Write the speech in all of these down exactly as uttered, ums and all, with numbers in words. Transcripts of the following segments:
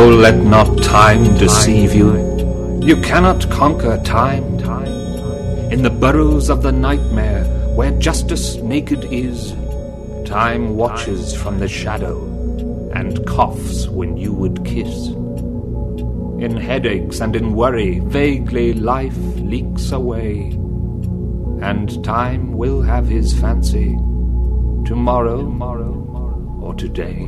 Oh, let not time deceive you. You cannot conquer time. In the burrows of the nightmare, where justice naked is, time watches from the shadow and coughs when you would kiss. In headaches and in worry, vaguely life leaks away, and time will have his fancy tomorrow or today.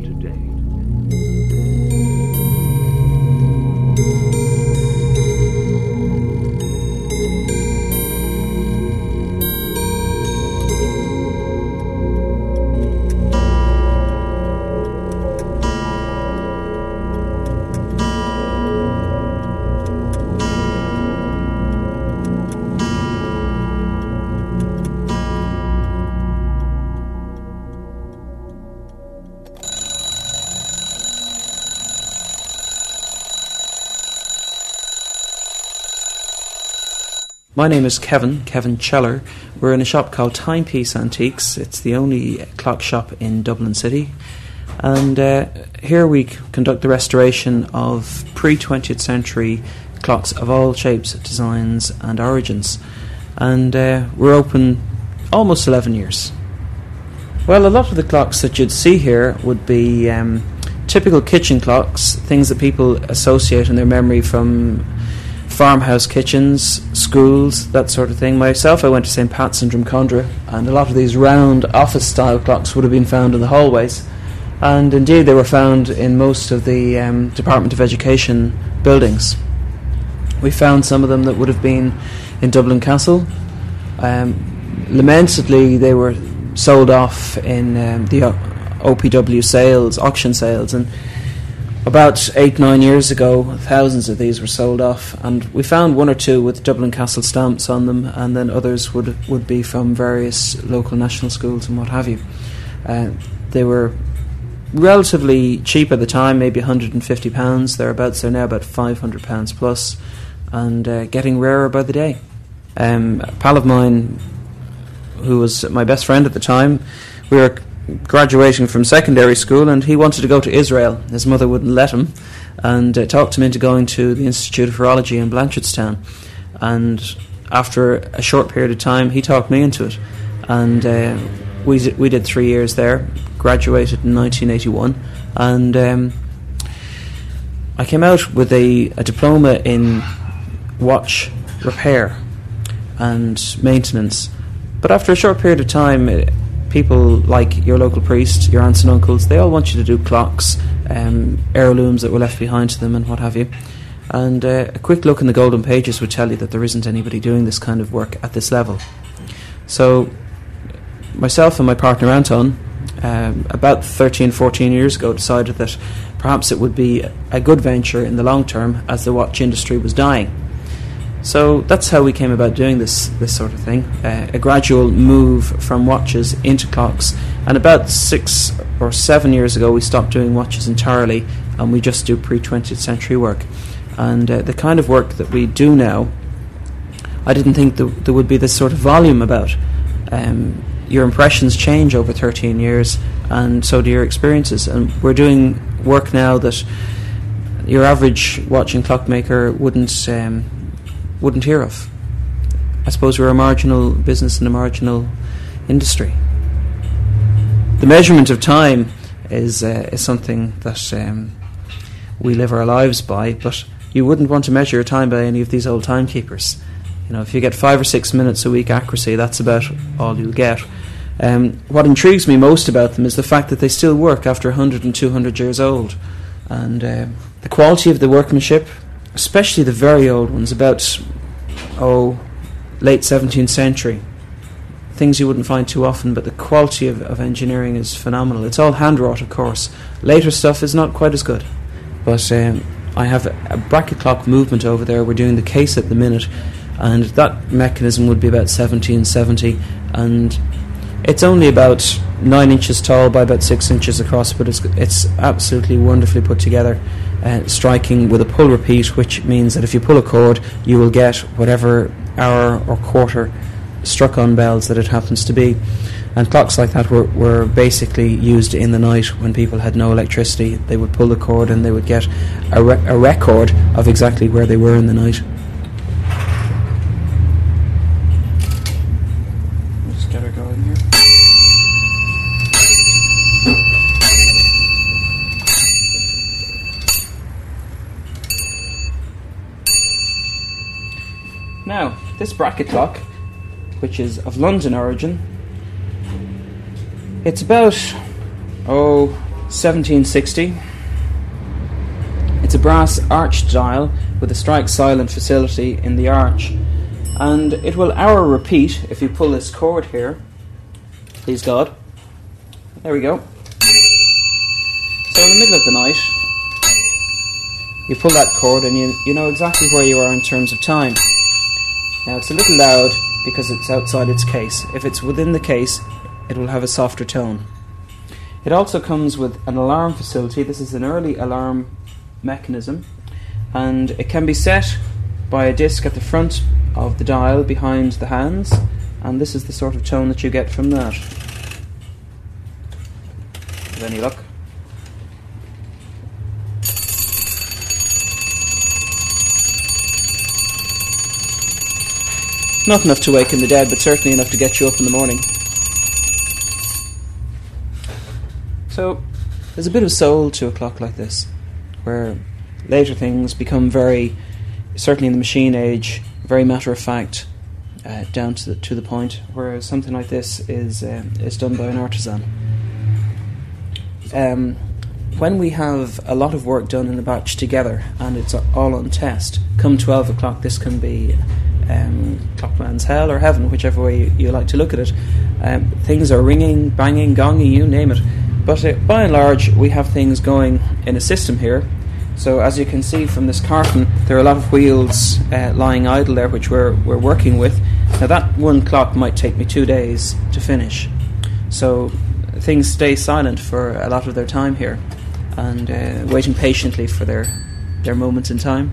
My name is Kevin, Kevin Cheller. We're in a shop called Timepiece Antiques. It's the only clock shop in Dublin City. And uh, here we c- conduct the restoration of pre-twentieth century clocks of all shapes, designs and origins. And uh, we're open almost eleven years. Well, a lot of the clocks that you'd see here would be um, typical kitchen clocks, things that people associate in their memory from farmhouse kitchens, schools, that sort of thing. Myself, I went to Saint Pat's in Drumcondra, and a lot of these round office-style clocks would have been found in the hallways, and indeed they were found in most of the um, Department of Education buildings. We found some of them that would have been in Dublin Castle. Um, lamentably, they were sold off in um, the O P W sales, auction sales, and about eight, nine years ago, thousands of these were sold off, and we found one or two with Dublin Castle stamps on them, and then others would would be from various local national schools and what have you. Uh, they were relatively cheap at the time, maybe one hundred fifty pounds, thereabouts. They're now about five hundred pounds plus, and uh, getting rarer by the day. Um, a pal of mine, who was my best friend at the time, we were graduating from secondary school, and he wanted to go to Israel. His mother wouldn't let him, and uh, talked him into going to the Institute of Horology in Blanchardstown. And after a short period of time, he talked me into it, and uh, we d- we did three years there. Graduated in nineteen eighty-one, and um, I came out with a, a diploma in watch repair and maintenance. But after a short period of time, it, people like your local priest, your aunts and uncles, they all want you to do clocks, um, heirlooms that were left behind to them and what have you. And uh, a quick look in the golden pages would tell you that there isn't anybody doing this kind of work at this level. So myself and my partner Anton, um, about thirteen, fourteen years ago, decided that perhaps it would be a good venture in the long term, as the watch industry was dying. So that's how we came about doing this this sort of thing, uh, a gradual move from watches into clocks. And about six or seven years ago, we stopped doing watches entirely, and we just do pre-twentieth century work. And uh, the kind of work that we do now, I didn't think th- there would be this sort of volume about. Um, your impressions change over thirteen years, and so do your experiences. And we're doing work now that your average watch and clockmaker wouldn't... Um, wouldn't hear of. I suppose we're a marginal business in a marginal industry. The measurement of time is uh, is something that um, we live our lives by, but you wouldn't want to measure your time by any of these old timekeepers. You know, if you get five or six minutes a week accuracy, that's about all you'll get. Um, what intrigues me most about them is the fact that they still work after one hundred and two hundred years old, and uh, the quality of the workmanship, especially the very old ones, about, oh, late seventeenth century. Things you wouldn't find too often, but the quality of, of engineering is phenomenal. It's all hand-wrought, of course. Later stuff is not quite as good. But um, I have a, a bracket clock movement over there. We're doing the case at the minute, and that mechanism would be about seventeen seventy, and it's only about nine inches tall by about six inches across, but it's it's absolutely wonderfully put together, uh, striking with a pull repeat, which means that if you pull a cord, you will get whatever hour or quarter struck on bells that it happens to be. And clocks like that were, were basically used in the night when people had no electricity. They would pull the cord and they would get a, re- a record of exactly where they were in the night. Just get her going here. Now, this bracket clock, which is of London origin, it's about, oh, seventeen sixty. It's a brass arched dial with a strike silent facility in the arch. And it will hour repeat if you pull this cord here. Please God. There we go. So in the middle of the night, you pull that cord and you, you know exactly where you are in terms of time. Now it's a little loud because it's outside its case. If it's within the case, it will have a softer tone. It also comes with an alarm facility. This is an early alarm mechanism, and it can be set by a disc at the front of the dial behind the hands, and this is the sort of tone that you get from that. With any luck. Not enough to waken the dead, but certainly enough to get you up in the morning. So, there's a bit of soul to a clock like this, where later things become very, certainly in the machine age, very matter-of-fact, uh, down to the, to the point, whereas something like this is uh, is done by an artisan. Um, when we have a lot of work done in a batch together, and it's all on test, come twelve o'clock, this can be um, Clockman's hell or heaven, whichever way you, you like to look at it. Um, things are ringing, banging, gonging, you name it. But uh, by and large, we have things going in a system here. So as you can see from this carton, there are a lot of wheels uh, lying idle there, which we're we're working with. Now that one clock might take me two days to finish. So things stay silent for a lot of their time here, and uh, waiting patiently for their their moments in time.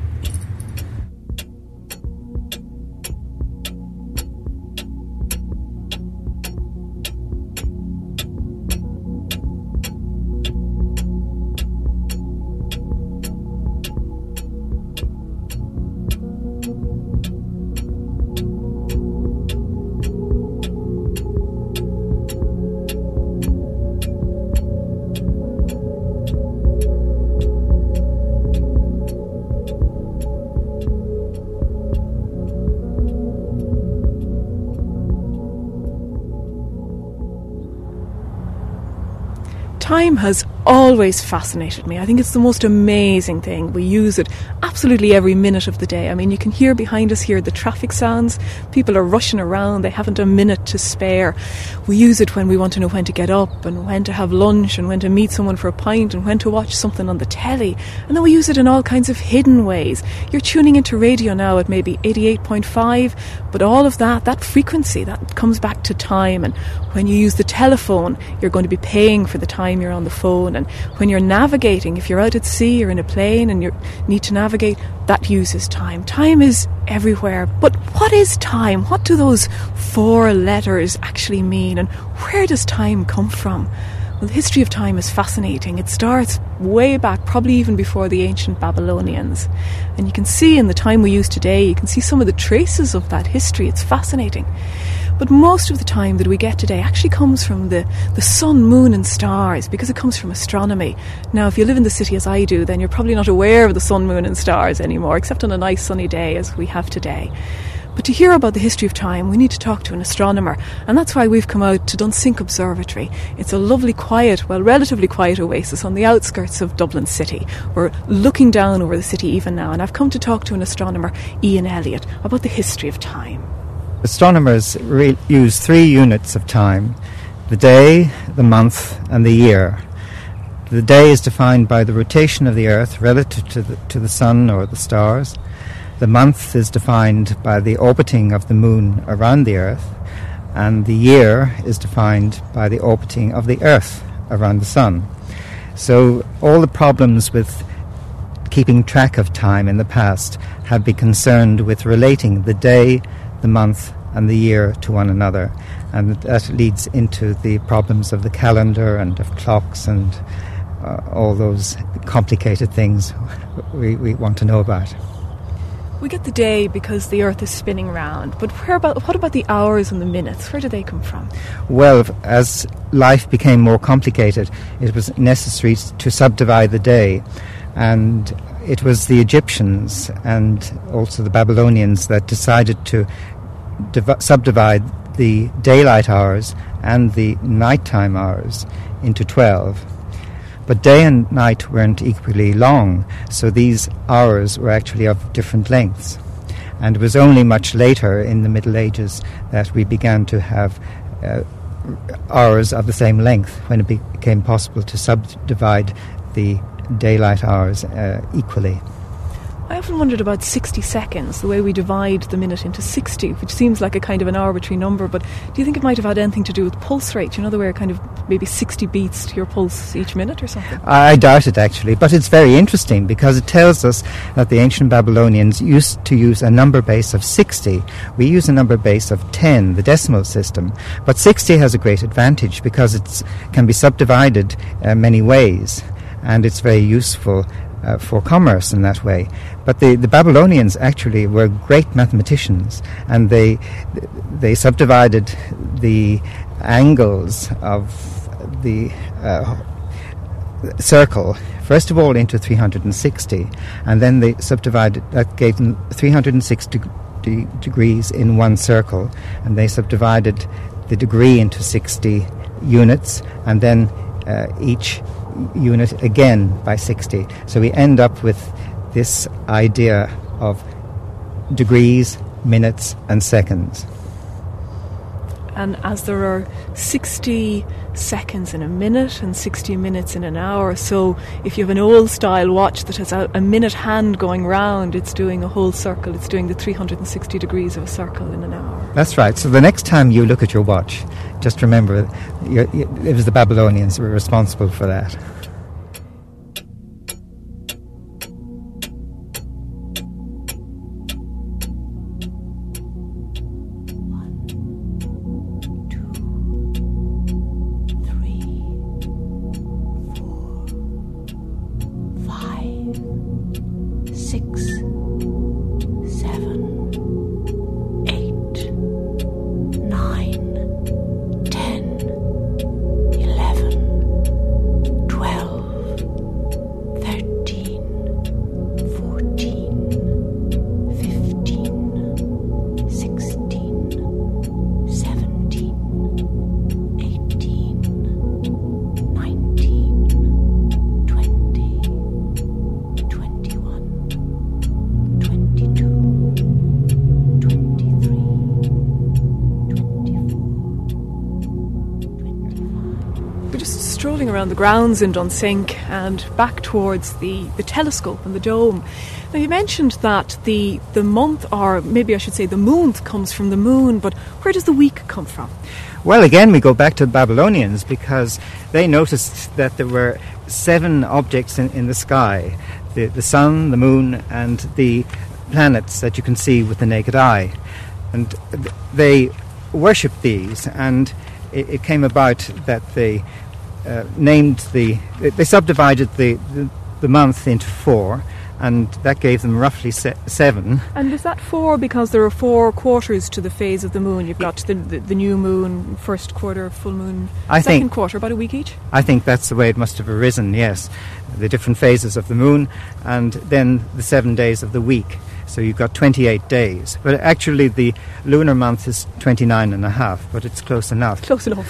Time has always fascinated me. I think it's the most amazing thing. We use it absolutely every minute of the day. I mean, you can hear behind us here the traffic sounds. People are rushing around. They haven't a minute to spare. We use it when we want to know when to get up and when to have lunch and when to meet someone for a pint and when to watch something on the telly. And then we use it in all kinds of hidden ways. You're tuning into radio now at maybe eighty-eight point five, but all of that, that frequency, that comes back to time. And when you use the telephone, you're going to be paying for the time you're on the phone. And when you're navigating, if you're out at sea or in a plane and you need to navigate, that uses time. Time is everywhere. But what is time? What do those four letters actually mean? And where does time come from? Well, the history of time is fascinating. It starts way back, probably even before the ancient Babylonians. And you can see in the time we use today, you can see some of the traces of that history. It's fascinating. But most of the time that we get today actually comes from the, the sun, moon and stars, because it comes from astronomy. Now, if you live in the city as I do, then you're probably not aware of the sun, moon and stars anymore, except on a nice sunny day as we have today. But to hear about the history of time, we need to talk to an astronomer, and that's why we've come out to Dunsink Observatory. It's a lovely, quiet, well, relatively quiet oasis on the outskirts of Dublin City. We're looking down over the city even now, and I've come to talk to an astronomer, Ian Elliott, about the history of time. Astronomers re- use three units of time: the day, the month, and the year. The day is defined by the rotation of the Earth relative to the, to the Sun or the stars. The month is defined by the orbiting of the Moon around the Earth, and the year is defined by the orbiting of the Earth around the Sun. So all the problems with keeping track of time in the past have been concerned with relating the day, the month, and the year to one another. And that leads into the problems of the calendar and of clocks and uh, all those complicated things we, we want to know about. We get the day because the Earth is spinning round, but where about, what about the hours and the minutes? Where do they come from? Well, as life became more complicated, it was necessary to subdivide the day, and it was the Egyptians and also the Babylonians that decided to div- subdivide the daylight hours and the nighttime hours into twelve. But day and night weren't equally long, so these hours were actually of different lengths. And it was only much later in the Middle Ages that we began to have uh, hours of the same length, when it became possible to subdivide the daylight hours uh, equally. I often wondered about sixty seconds, the way we divide the minute into sixty, which seems like a kind of an arbitrary number, but do you think it might have had anything to do with pulse rate? You know, the way kind of maybe sixty beats to your pulse each minute or something? I doubt it, actually, but it's very interesting because it tells us that the ancient Babylonians used to use a number base of sixty. We use a number base of ten, the decimal system, but sixty has a great advantage because it can be subdivided uh, many ways, and it's very useful Uh, for commerce in that way. But the, the Babylonians actually were great mathematicians, and they they subdivided the angles of the uh, circle first of all into three hundred sixty, and then they subdivided, that gave them three hundred sixty de- degrees in one circle, and they subdivided the degree into sixty units, and then uh, each unit again by sixty. So we end up with this idea of degrees, minutes and seconds. And as there are sixty seconds in a minute and sixty minutes in an hour, so if you have an old style watch that has a, a minute hand going round, it's doing a whole circle, it's doing the three hundred sixty degrees of a circle in an hour. That's right. So the next time you look at your watch, just remember you're, it was the Babylonians who were responsible for that. Around the grounds in Dunsink and back towards the, the telescope and the dome. Now, you mentioned that the, the month, or maybe I should say the month, comes from the moon, but where does the week come from? Well, again, we go back to the Babylonians because they noticed that there were seven objects in, in the sky, the, the sun, the moon, and the planets that you can see with the naked eye. And th- they worshipped these, and it, it came about that they Uh, named the, they subdivided the, the the month into four, and that gave them roughly se- seven. And is that four because there are four quarters to the phase of the moon? You've got the the, the new moon, first quarter, full moon, I second think, quarter, about a week each? I think that's the way it must have arisen, yes. The different phases of the moon, and then the seven days of the week. So you've got twenty-eight days. But actually the lunar month is twenty-nine and a half, but it's close enough. Close enough.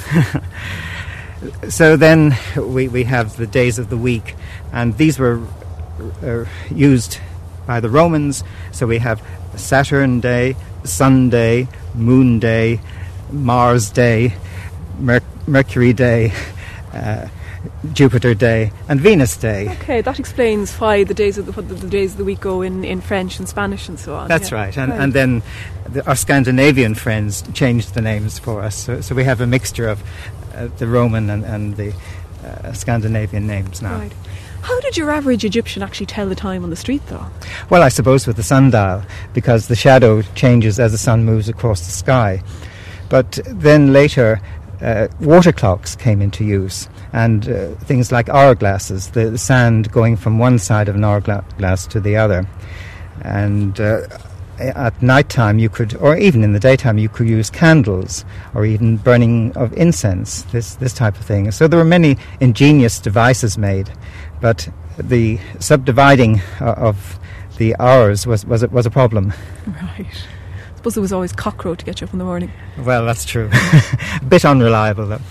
So then we, we have the days of the week, and these were uh, used by the Romans. So we have Saturn Day, Sun Day, Moon Day, Mars Day, Mer- Mercury Day, uh, Jupiter Day, and Venus Day. Okay, that explains why the days of the, the, the days of the week go in, in French and Spanish and so on. That's yeah. right, and right. and then the, our Scandinavian friends changed the names for us. So, so we have a mixture of Uh, the Roman and, and the uh, Scandinavian names now. Right. How did your average Egyptian actually tell the time on the street, though? Well, I suppose with the sundial, because the shadow changes as the sun moves across the sky. But then later, uh, water clocks came into use, and uh, things like hourglasses, the, the sand going from one side of an hourglass to the other. And uh, at night time you could, or even in the daytime, you could use candles or even burning of incense, this this type of thing. So there were many ingenious devices made, but the subdividing uh, of the hours was, was, a, was a problem. Right. I suppose there was always cockcrow to get you up in the morning. Well, that's true. A bit unreliable, though.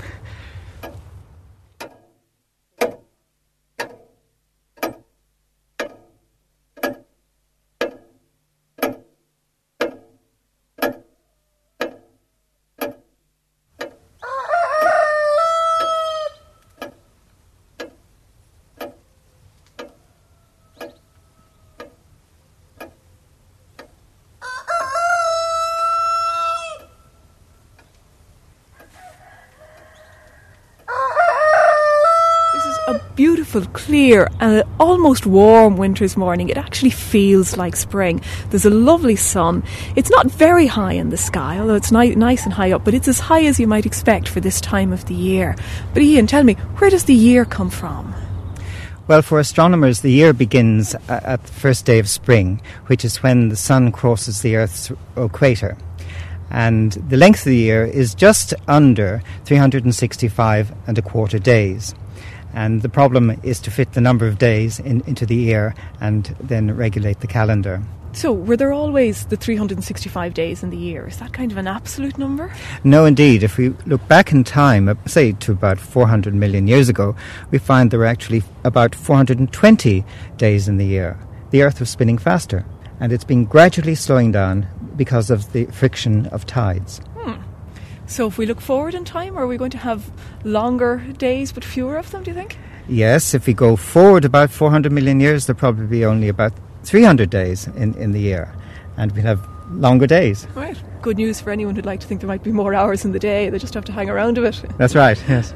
Beautiful, clear, and almost warm winter's morning. It actually feels like spring. There's a lovely sun. It's not very high in the sky, although it's ni- nice and high up, but it's as high as you might expect for this time of the year. But Ian, tell me, where does the year come from? Well, for astronomers, the year begins at the first day of spring, which is when the sun crosses the Earth's equator. And the length of the year is just under three hundred sixty-five and a quarter days. And the problem is to fit the number of days in, into the year and then regulate the calendar. So, were there always the three hundred sixty-five days in the year? Is that kind of an absolute number? No, indeed. If we look back in time, say to about four hundred million years ago, we find there were actually about four hundred twenty days in the year. The Earth was spinning faster, and it's been gradually slowing down because of the friction of tides. Hmm. So if we look forward in time, are we going to have longer days but fewer of them, do you think? Yes, if we go forward about four hundred million years, there'll probably be only about three hundred days in, in the year, and we'll have longer days. Right. Good news for anyone who'd like to think there might be more hours in the day. They just have to hang around a bit. That's right, yes.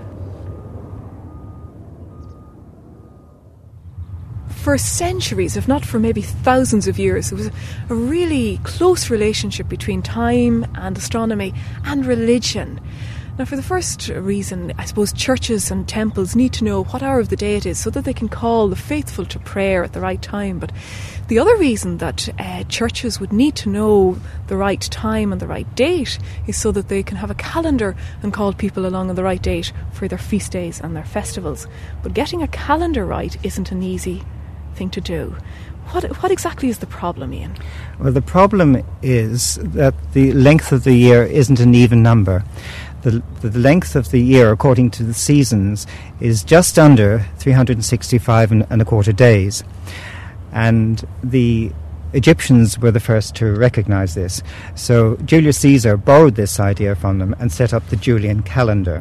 For centuries, if not for maybe thousands of years, there was a really close relationship between time and astronomy and religion. Now, for the first reason, I suppose churches and temples need to know what hour of the day it is so that they can call the faithful to prayer at the right time. But the other reason that uh, churches would need to know the right time and the right date is so that they can have a calendar and call people along on the right date for their feast days and their festivals. But getting a calendar right isn't an easy thing to do. What what exactly is the problem, Ian? Well, the problem is that the length of the year isn't an even number. The, the length of the year, according to the seasons, is just under three hundred sixty-five and, and a quarter days. And the Egyptians were the first to recognize this. So Julius Caesar borrowed this idea from them and set up the Julian calendar.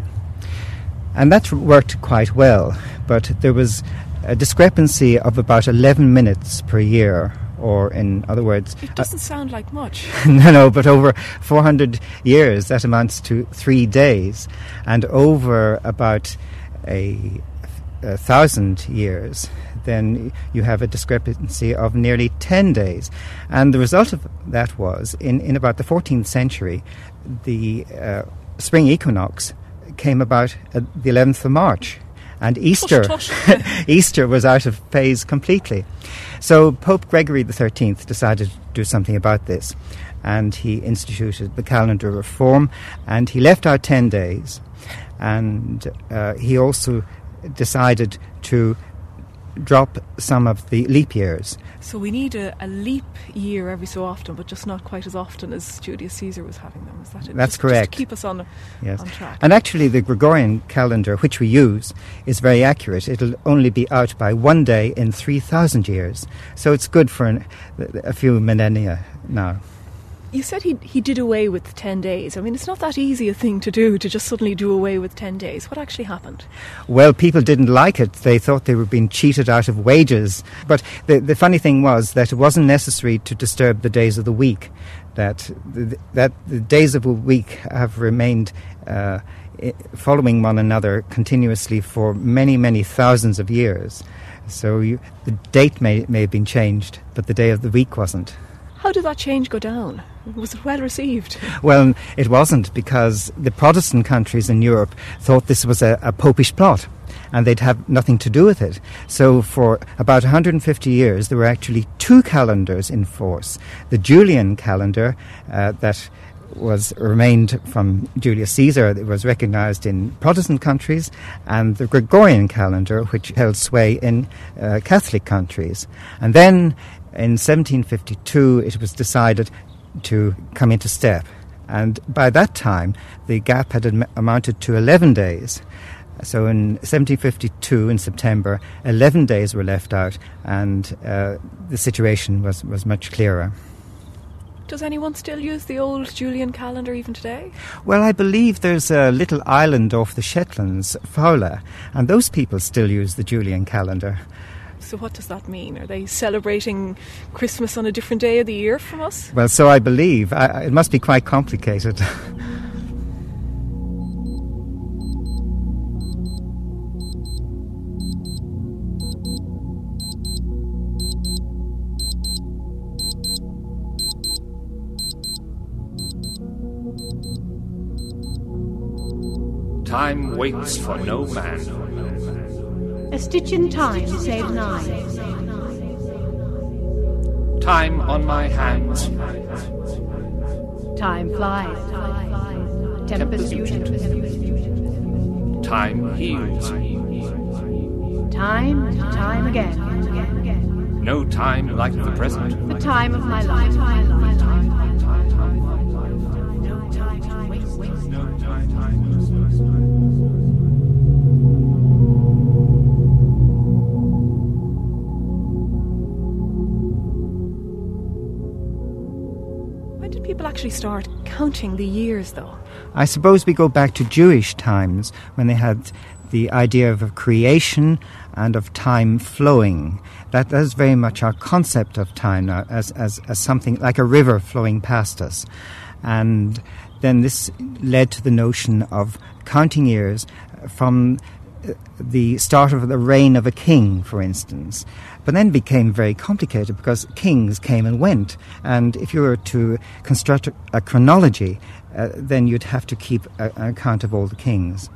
And that worked quite well, but there was a discrepancy of about eleven minutes per year, or in other words... It doesn't uh, sound like much. no, no, but over four hundred years, that amounts to three days. And over about a, a thousand years, then you have a discrepancy of nearly ten days. And the result of that was, in, in about the fourteenth century, the uh, spring equinox came about at the eleventh of March. And Easter tush, tush. Easter was out of phase completely. So Pope Gregory the thirteenth decided to do something about this, and he instituted the calendar reform, and he left out ten days, and uh, he also decided to drop some of the leap years. So we need a, a leap year every so often, but just not quite as often as Julius Caesar was having them. Is that it? That's just, correct. Just to keep us on, yes. on track. And actually the Gregorian calendar, which we use, is very accurate. It'll only be out by one day in three thousand years. So it's good for an, a few millennia now. You said he he did away with ten days. I mean, it's not that easy a thing to do, to just suddenly do away with ten days. What actually happened? Well, people didn't like it. They thought they were being cheated out of wages. But the, the funny thing was that it wasn't necessary to disturb the days of the week. That the, that the days of a week have remained uh, I- following one another continuously for many, many thousands of years. So you, the date may, may have been changed, but the day of the week wasn't. How did that change go down? Was it well received? Well, it wasn't, because the Protestant countries in Europe thought this was a, a popish plot, and they'd have nothing to do with it. So for about one hundred fifty years, there were actually two calendars in force. The Julian calendar uh, that was remained from Julius Caesar, that was recognized in Protestant countries, and the Gregorian calendar, which held sway in uh, Catholic countries. And then in seventeen fifty-two, it was decided to come into step. And by that time, the gap had am- amounted to eleven days. So in seventeen fifty-two, in September, eleven days were left out, and uh, the situation was, was much clearer. Does anyone still use the old Julian calendar even today? Well, I believe there's a little island off the Shetlands, Fowler, and those people still use the Julian calendar. So what does that mean? Are they celebrating Christmas on a different day of the year from us? Well, so I believe. I, it must be quite complicated. Time waits for no man. A stitch in time saves nine. Time on my hands. Time flies. Tempest unit. Time heals. Time, time again. No time like the present. The time of my life. When did people actually start counting the years, though? I suppose we go back to Jewish times, when they had the idea of a creation and of time flowing. That is very much our concept of time now, as, as, as something like a river flowing past us. And then this led to the notion of counting years from the start of the reign of a king, for instance. But then became very complicated, because kings came and went. And if you were to construct a, a chronology, uh, then you'd have to keep a, an account of all the kings.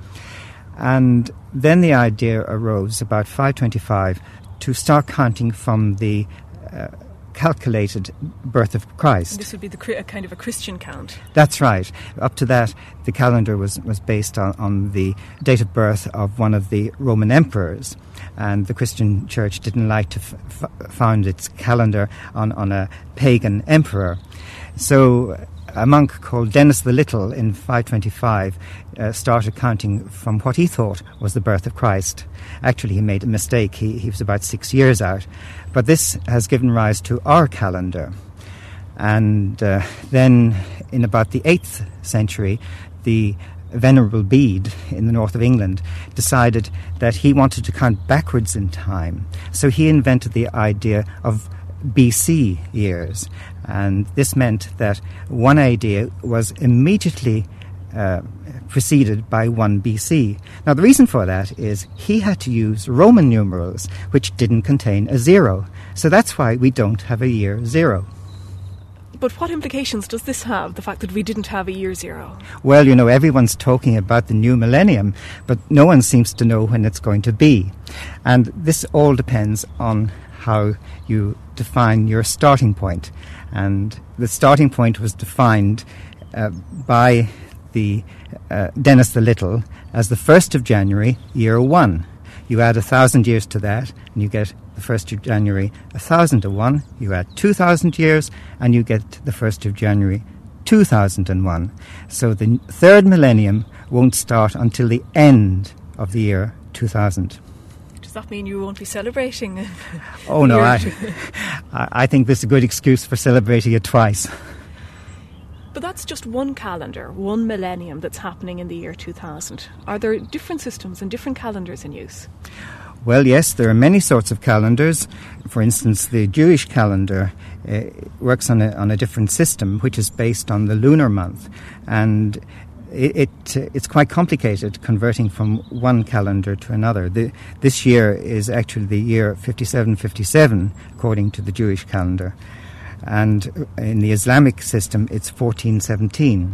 And then the idea arose about five twenty-five to start counting from the uh, calculated birth of Christ. This would be the a kind of a Christian count. That's right. Up to that, the calendar was, was based on, on the date of birth of one of the Roman emperors, and the Christian Church didn't like to f- found its calendar on, on a pagan emperor. So a monk called Denis the Little in five twenty-five uh, started counting from what he thought was the birth of Christ. Actually, he made a mistake. He, he was about six years out. But this has given rise to our calendar. And uh, then in about the eighth century, the Venerable Bede in the north of England decided that he wanted to count backwards in time. So he invented the idea of B C years. And this meant that one idea was immediately uh, preceded by one B C. Now, the reason for that is he had to use Roman numerals, which didn't contain a zero. So that's why we don't have a year zero. But what implications does this have, the fact that we didn't have a year zero? Well, you know, everyone's talking about the new millennium, but no one seems to know when it's going to be. And this all depends on how you define your starting point. And the starting point was defined uh, by the uh, Denis the Little as the first of January, year one. You add a thousand years to that, and you get the first of January, a thousand and one. You add two thousand years, and you get the first of January, two thousand and one. So the third millennium won't start until the end of the year two thousand. Does that mean you won't be celebrating? Oh no, I, I think this is a good excuse for celebrating it twice. But that's just one calendar, one millennium that's happening in the year two thousand. Are there different systems and different calendars in use? Well, yes, there are many sorts of calendars. For instance, the Jewish calendar uh, works on a, on a different system, which is based on the lunar month. And it, it uh, it's quite complicated converting from one calendar to another. The, this year is actually the year fifty-seven fifty-seven, according to the Jewish calendar. And in the Islamic system, it's fourteen seventeen.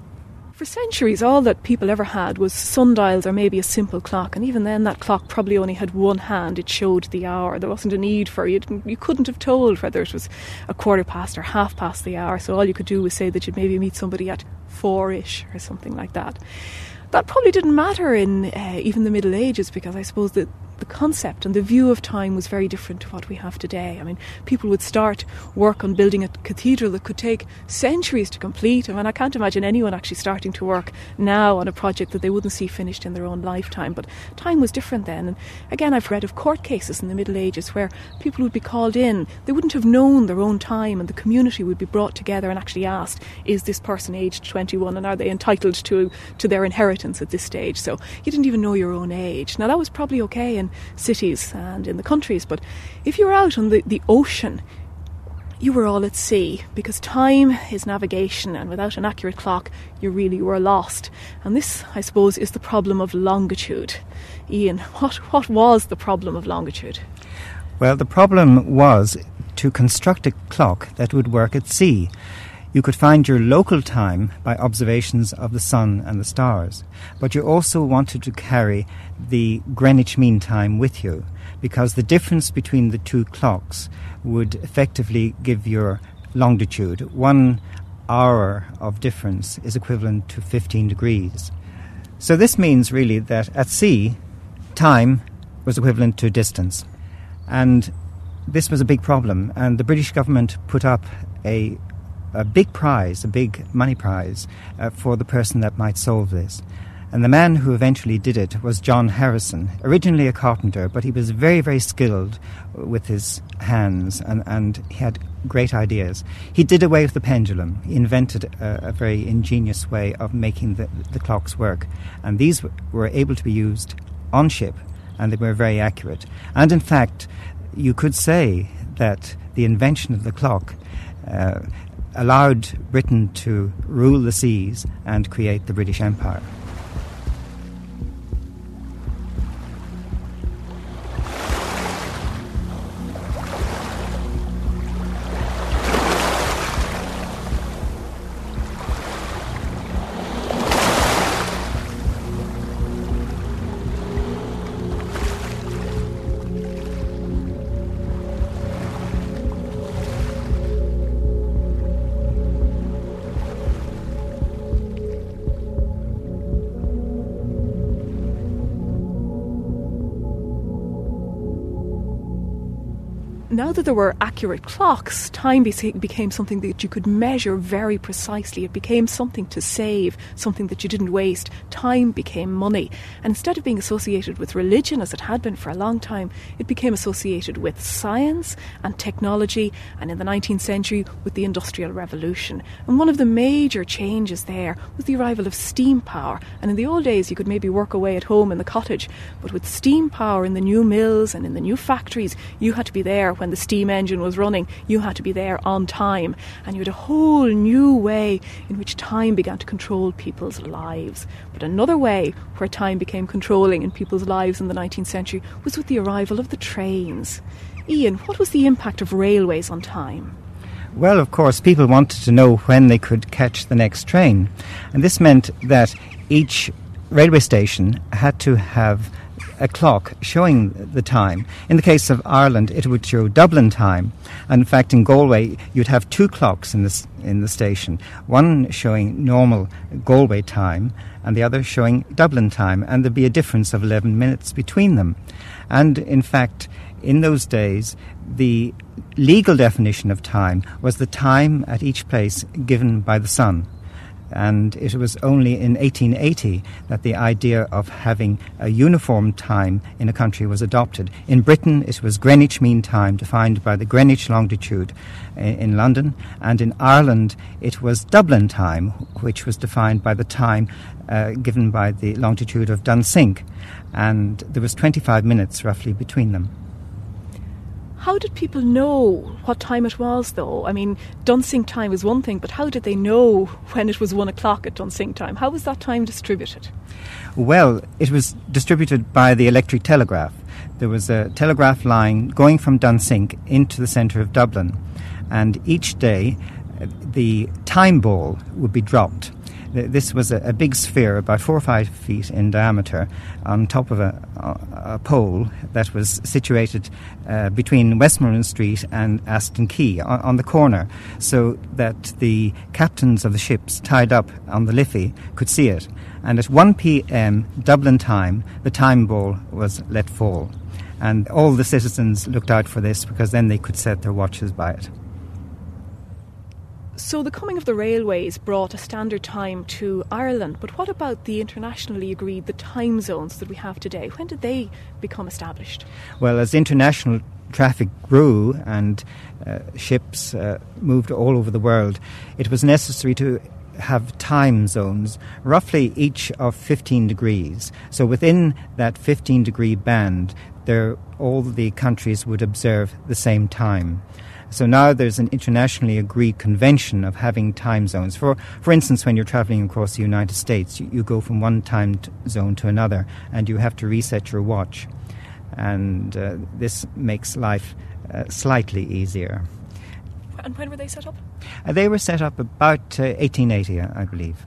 For centuries, all that people ever had was sundials or maybe a simple clock, and even then that clock probably only had one hand. It showed the hour. There wasn't a need for you. You couldn't have told whether it was a quarter past or half past the hour, so all you could do was say that you'd maybe meet somebody at four-ish or something like that. That probably didn't matter in uh, even the Middle Ages, because I suppose that the concept and the view of time was very different to what we have today. I mean, people would start work on building a cathedral that could take centuries to complete. I mean, I can't imagine anyone actually starting to work now on a project that they wouldn't see finished in their own lifetime. But time was different then. And again, I've read of court cases in the Middle Ages where people would be called in. They wouldn't have known their own time, and the community would be brought together and actually asked, is this person aged twenty-one, and are they entitled to, to their inheritance at this stage? So you didn't even know your own age. Now, that was probably okay in cities and in the countries, but if you were out on the, the ocean, you were all at sea, because time is navigation, and without an accurate clock you really were lost. And this, I suppose, is the problem of longitude. Ian, what, what was the problem of longitude? Well, the problem was to construct a clock that would work at sea. You could find your local time by observations of the sun and the stars, but you also wanted to carry the Greenwich Mean Time with you, because the difference between the two clocks would effectively give your longitude. One hour of difference is equivalent to fifteen degrees. So this means really that at sea, time was equivalent to distance. And this was a big problem, and the British government put up a a big prize, a big money prize, uh, for the person that might solve this. And the man who eventually did it was John Harrison, originally a carpenter, but he was very, very skilled with his hands, and, and he had great ideas. He did away with the pendulum. He invented a, a very ingenious way of making the, the clocks work. And these w- were able to be used on ship, and they were very accurate. And in fact, you could say that the invention of the clock uh, allowed Britain to rule the seas and create the British Empire. Now that there were accurate clocks, time be- became something that you could measure very precisely. It became something to save, something that you didn't waste. Time became money. And instead of being associated with religion, as it had been for a long time, it became associated with science and technology, and in the nineteenth century with the Industrial Revolution. And one of the major changes there was the arrival of steam power. And in the old days you could maybe work away at home in the cottage, but with steam power in the new mills and in the new factories, you had to be there when the steam engine was running. You had to be there on time, and you had a whole new way in which time began to control people's lives. But another way where time became controlling in people's lives in the nineteenth century was with the arrival of the trains. Ian, what was the impact of railways on time? Well, of course, people wanted to know when they could catch the next train, and this meant that each railway station had to have a clock showing the time. In the case of Ireland, it would show Dublin time. And in fact, in Galway, you'd have two clocks in the, in the station, one showing normal Galway time and the other showing Dublin time, and there'd be a difference of eleven minutes between them. And in fact, in those days, the legal definition of time was the time at each place given by the sun. And it was only in eighteen eighty that the idea of having a uniform time in a country was adopted. In Britain, it was Greenwich Mean Time, defined by the Greenwich longitude in London, and in Ireland, it was Dublin time, which was defined by the time uh, given by the longitude of Dunsink, and there was twenty-five minutes roughly between them. How did people know what time it was, though? I mean, Dunsink time is one thing, but how did they know when it was one o'clock at Dunsink time? How was that time distributed? Well, it was distributed by the electric telegraph. There was a telegraph line going from Dunsink into the centre of Dublin, and each day uh, the time ball would be dropped. This was a, a big sphere, about four or five feet in diameter, on top of a, a, a pole that was situated uh, between Westmoreland Street and Aston Quay, on, on the corner, so that the captains of the ships tied up on the Liffey could see it. And at one p.m. Dublin time, the time ball was let fall. And all the citizens looked out for this, because then they could set their watches by it. So the coming of the railways brought a standard time to Ireland, but what about the internationally agreed, the time zones that we have today? When did they become established? Well, as international traffic grew and uh, ships uh, moved all over the world, it was necessary to have time zones, roughly each of fifteen degrees. So within that fifteen degree band, there all the countries would observe the same time. So now there's an internationally agreed convention of having time zones. For for instance, when you're travelling across the United States, you, you go from one time t- zone to another, and you have to reset your watch. And uh, this makes life uh, slightly easier. And when were they set up? Uh, they were set up about uh, eighteen eighty, I believe.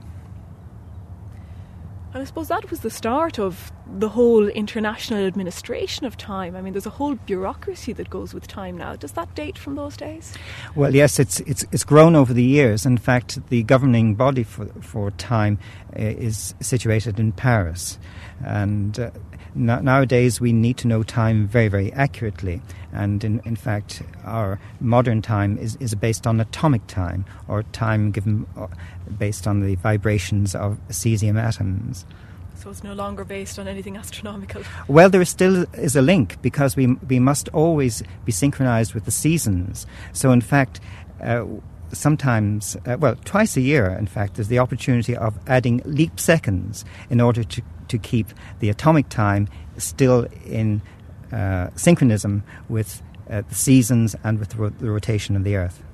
And I suppose that was the start of the whole international administration of time. I mean, there's a whole bureaucracy that goes with time now. Does that date from those days? Well, yes, it's it's it's grown over the years. In fact, the governing body for for time uh, is situated in Paris, and uh, no, nowadays we need to know time very, very accurately. And in in fact, our modern time is, is based on atomic time, or time given uh, based on the vibrations of cesium atoms. So it's no longer based on anything astronomical. Well, there still is a link, because we we must always be synchronized with the seasons. So in fact, uh, sometimes, uh, well, twice a year, in fact, there's the opportunity of adding leap seconds in order to, to keep the atomic time still in uh, synchronism with uh, the seasons and with the, ro- the rotation of the Earth.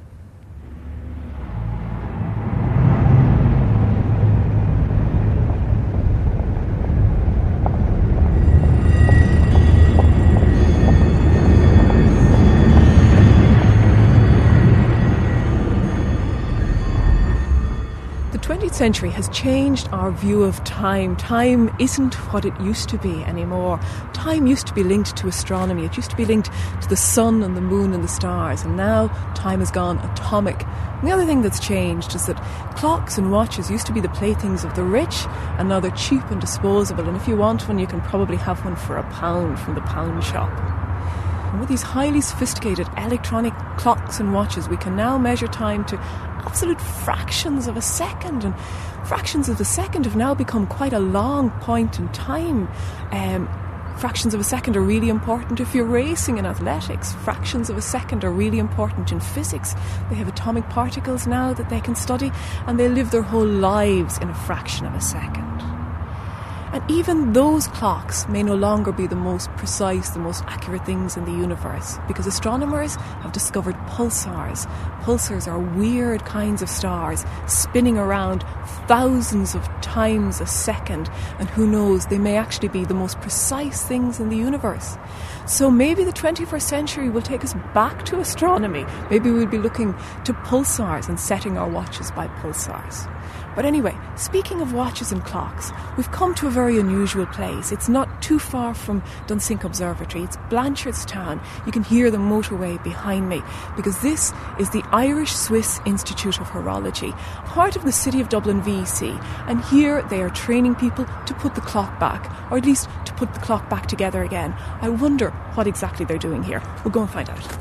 The twentieth century has changed our view of time. Time isn't what it used to be anymore. Time used to be linked to astronomy. It used to be linked to the sun and the moon and the stars. And now time has gone atomic. And the other thing that's changed is that clocks and watches used to be the playthings of the rich, and now they're cheap and disposable. And if you want one, you can probably have one for a pound from the pound shop. And with these highly sophisticated electronic clocks and watches, we can now measure time to absolute fractions of a second, and fractions of a second have now become quite a long point in time. Um, fractions of a second are really important if you're racing in athletics. Fractions of a second are really important in physics. They have atomic particles now that they can study, and they live their whole lives in a fraction of a second. And even those clocks may no longer be the most precise, the most accurate things in the universe, because astronomers have discovered pulsars. Pulsars are weird kinds of stars spinning around thousands of times a second, and who knows, they may actually be the most precise things in the universe. So maybe the twenty-first century will take us back to astronomy. Maybe we'll be looking to pulsars and setting our watches by pulsars. But anyway, speaking of watches and clocks, we've come to a very unusual place. It's not too far from Dunsink Observatory. It's Blanchardstown. You can hear the motorway behind me, because this is the Irish-Swiss Institute of Horology, part of the City of Dublin V E C. And here they are training people to put the clock back, or at least to put the clock back together again. I wonder what exactly they're doing here. We'll go and find out.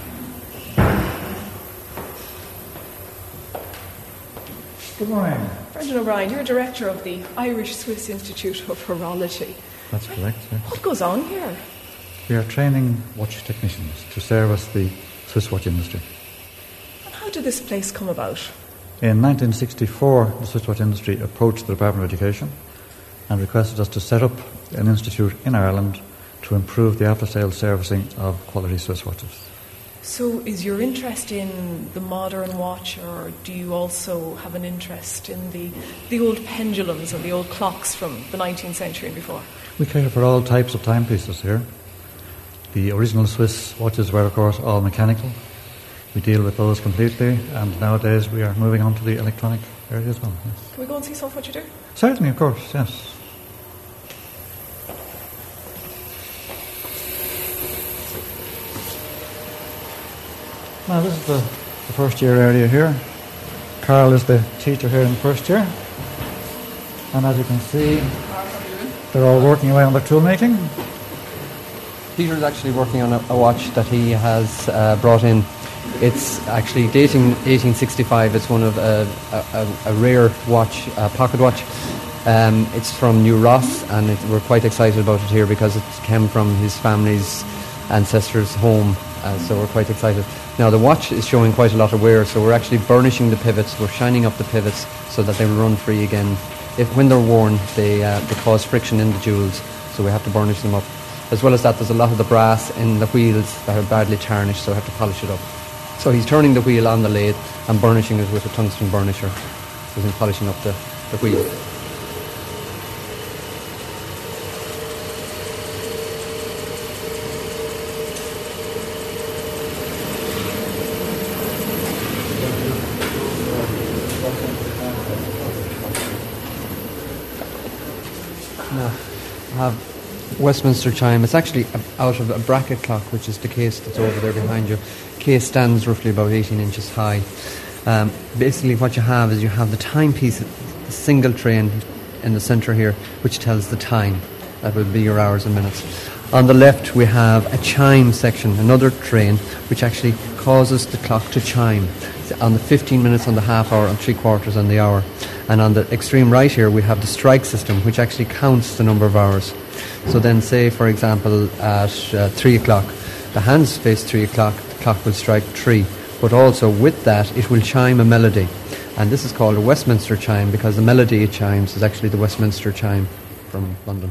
Good morning. Brendan O'Brien, you're director of the Irish-Swiss Institute of Horology. That's correct, yes. What goes on here? We are training watch technicians to service the Swiss watch industry. And how did this place come about? In nineteen sixty-four, the Swiss watch industry approached the Department of Education and requested us to set up an institute in Ireland to improve the after-sales servicing of quality Swiss watches. So is your interest in the modern watch, or do you also have an interest in the, the old pendulums and the old clocks from the nineteenth century and before? We cater for all types of timepieces here. The original Swiss watches were, of course, all mechanical. We deal with those completely, and nowadays we are moving on to the electronic area as well. Yes. Can we go and see some of what you do? Certainly, of course, yes. Now, this is the, the first year area here. Carl is the teacher here in the first year. And as you can see, they're all working away on their tool making. Peter's actually working on a, a watch that he has uh, brought in. It's actually dating eighteen sixty-five. It's one of a, a, a rare watch, a pocket watch. Um, it's from New Ross, and it, we're quite excited about it here because it came from his family's ancestors' home. Uh, so we're quite excited. Now the watch is showing quite a lot of wear, so we're actually burnishing the pivots. We're shining up the pivots so that they will run free again. If when they're worn, they uh, they cause friction in the jewels, so we have to burnish them up. As well as that, there's a lot of the brass in the wheels that are badly tarnished, so I have to polish it up. So he's turning the wheel on the lathe and burnishing it with a tungsten burnisher. So he's polishing up the, the wheel. Now, I have Westminster chime. It's actually out of a bracket clock, which is the case that's over there behind you. Case stands roughly about eighteen inches high. Um, basically what you have is you have the timepiece, the single train in the centre here, which tells the time. That would be your hours and minutes. On the left we have a chime section, another train, which actually causes the clock to chime on the fifteen minutes, on the half hour, on three quarters, on the hour. And on the extreme right here we have the strike system, which actually counts the number of hours. So then say, for example, at uh, three o'clock, the hands face three o'clock, the clock will strike three. But also with that, it will chime a melody. And this is called a Westminster chime because the melody it chimes is actually the Westminster chime from London.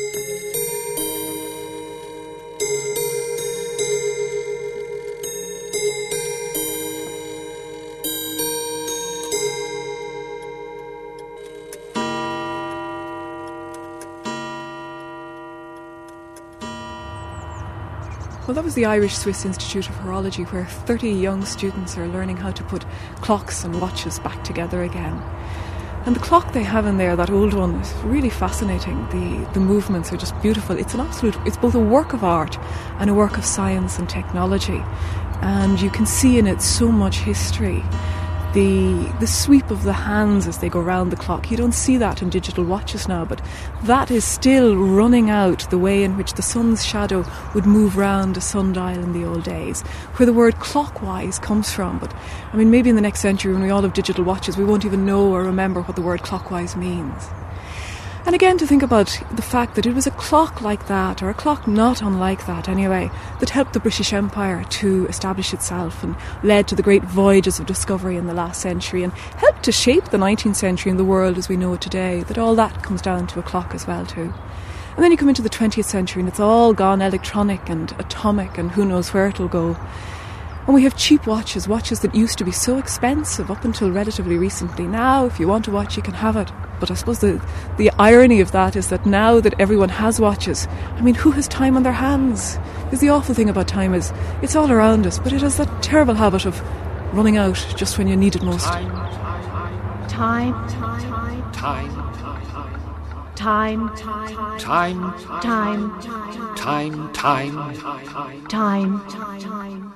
Well, that was the Irish-Swiss Institute of Horology, where thirty young students are learning how to put clocks and watches back together again. And the clock they have in there, that old one, is really fascinating. The, the movements are just beautiful. It's an absolute, it's both a work of art and a work of science and technology. And you can see in it so much history. The the sweep of the hands as they go round the clock. You don't see that in digital watches now, but that is still running out the way in which the sun's shadow would move round a sundial in the old days, where the word clockwise comes from. But I mean, maybe in the next century when we all have digital watches, we won't even know or remember what the word clockwise means. And again, to think about the fact that it was a clock like that, or a clock not unlike that anyway, that helped the British Empire to establish itself and led to the great voyages of discovery in the last century and helped to shape the nineteenth century and the world as we know it today, that all that comes down to a clock as well too. And then you come into the twentieth century and it's all gone electronic and atomic and who knows where it'll go. And we have cheap watches, watches that used to be so expensive up until relatively recently. Now, if you want a watch, you can have it. But I suppose the, the irony of that is that now that everyone has watches, I mean, who has time on their hands? Because the awful thing about time is it's all around us, but it has that terrible habit of running out just when you need it most. Time. Time. Time. Time. Time. Time. Time. Time. Time. Time. Time.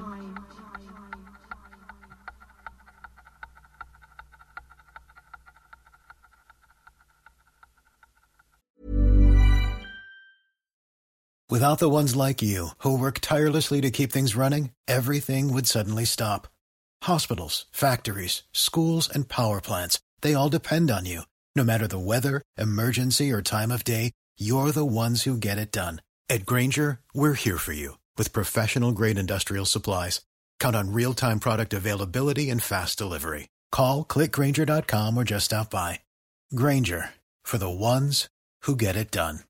Without the ones like you, who work tirelessly to keep things running, everything would suddenly stop. Hospitals, factories, schools, and power plants, They all depend on you. No matter the weather, emergency, or time of day, you're the ones who get it done. At Grainger, we're here for you with professional-grade industrial supplies. Count on real-time product availability and fast delivery. Call, click Grainger dot com, or just stop by. Grainger, for the ones who get it done.